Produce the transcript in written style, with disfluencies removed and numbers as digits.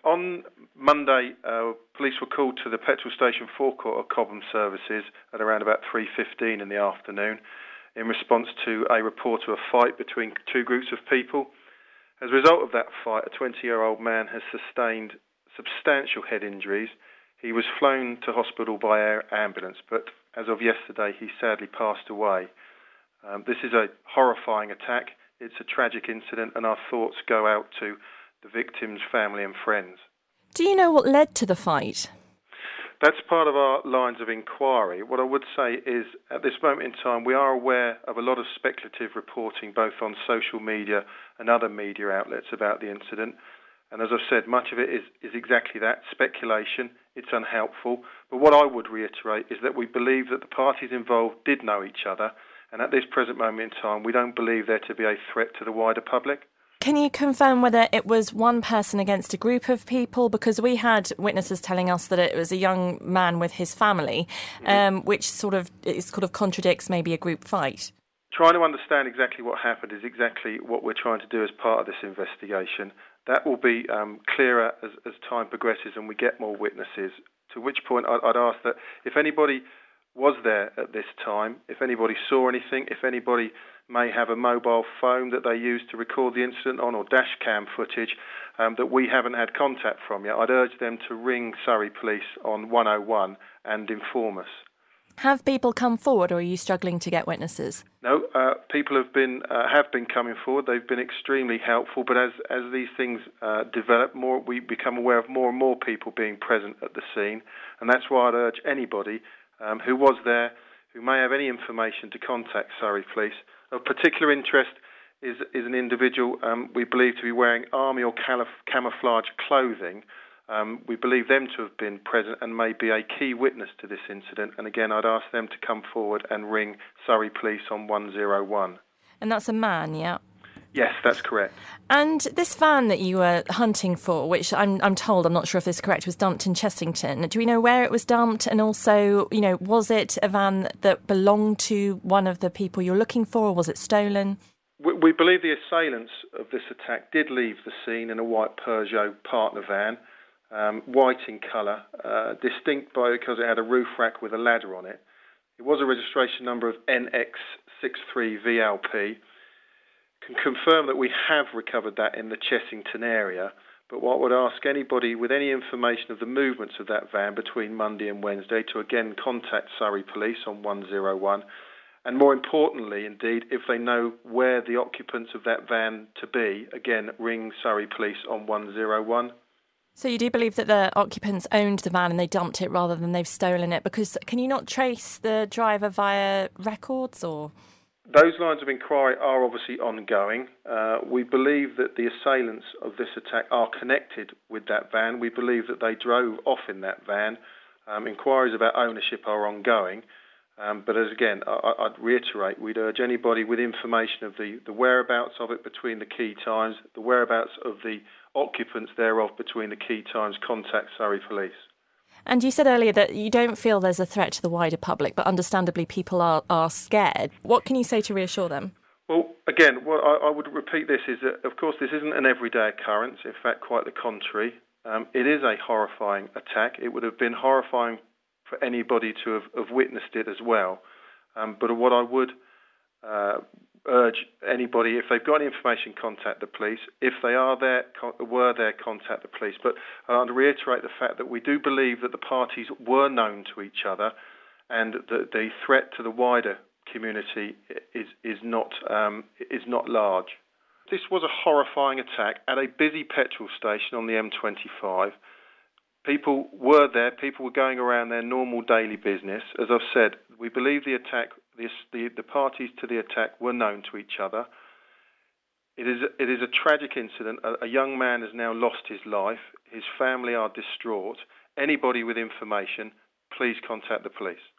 On Monday, police were called to the petrol station forecourt of Cobham Services at around about 3:15 in the afternoon in response to a report of a fight between two groups of people. As a result of that fight, a 20-year-old man has sustained substantial head injuries. He was flown to hospital by air ambulance, but as of yesterday, he sadly passed away. This is a horrifying attack. It's a tragic incident, and our thoughts go out to the victim's family and friends. Do you know what led to the fight? That's part of our lines of inquiry. What I would say is, at this moment in time, we are aware of a lot of speculative reporting, both on social media and other media outlets about the incident. And as I've said, much of it is exactly that, speculation. It's unhelpful. But what I would reiterate is that we believe that the parties involved did know each other. And at this present moment in time, we don't believe there to be a threat to the wider public. Can you confirm whether it was one person against a group of people? Because we had witnesses telling us that it was a young man with his family, which sort of contradicts maybe a group fight. Trying to understand exactly what happened is exactly what we're trying to do as part of this investigation. That will be clearer as time progresses and we get more witnesses, to which point I'd ask that if anybody was there at this time, if anybody saw anything, if anybody may have a mobile phone that they used to record the incident on, or dash cam footage that we haven't had contact from yet, I'd urge them to ring Surrey Police on 101 and inform us. Have people come forward, or are you struggling to get witnesses? No, people have been coming forward. They've been extremely helpful, but as these things develop, we become aware of more and more people being present at the scene, and that's why I'd urge anybody who was there, who may have any information, to contact Surrey Police. Of particular interest is an individual we believe to be wearing army or camouflage clothing. We believe them to have been present and may be a key witness to this incident. And again, I'd ask them to come forward and ring Surrey Police on 101. And that's a man, yeah? Yes, that's correct. And this van that you were hunting for, which I'm told, I'm not sure if this is correct, was dumped in Chessington. Do we know where it was dumped? And also, was it a van that belonged to one of the people you're looking for, or was it stolen? We believe the assailants of this attack did leave the scene in a white Peugeot partner van, white in colour, distinct because it had a roof rack with a ladder on it. It was a registration number of NX63VLP. Can confirm that we have recovered that in the Chessington area, but what I would ask anybody with any information of the movements of that van between Monday and Wednesday to again contact Surrey Police on 101, and more importantly, indeed, if they know where the occupants of that van to be, again, ring Surrey Police on 101. So you do believe that the occupants owned the van and they dumped it rather than they've stolen it? Because can you not trace the driver via records or...? Those lines of inquiry are obviously ongoing. We believe that the assailants of this attack are connected with that van. We believe that they drove off in that van. Inquiries about ownership are ongoing. But as again, I'd reiterate, we'd urge anybody with information of the whereabouts of it between the key times, the whereabouts of the occupants thereof between the key times, contact Surrey Police. And you said earlier that you don't feel there's a threat to the wider public, but understandably people are scared. What can you say to reassure them? Well, again, what I would repeat this is that, of course, this isn't an everyday occurrence. In fact, quite the contrary. It is a horrifying attack. It would have been horrifying for anybody to have witnessed it as well. But what I would urge anybody, if they've got any information, contact the police. If they were there, contact the police. But I'd reiterate the fact that we do believe that the parties were known to each other, and that the threat to the wider community is not large. This was a horrifying attack at a busy petrol station on the M25. People were there. People were going around their normal daily business. As I've said, we believe the parties to the attack were known to each other. It is a tragic incident. A young man has now lost his life. His family are distraught. Anybody with information, please contact the police.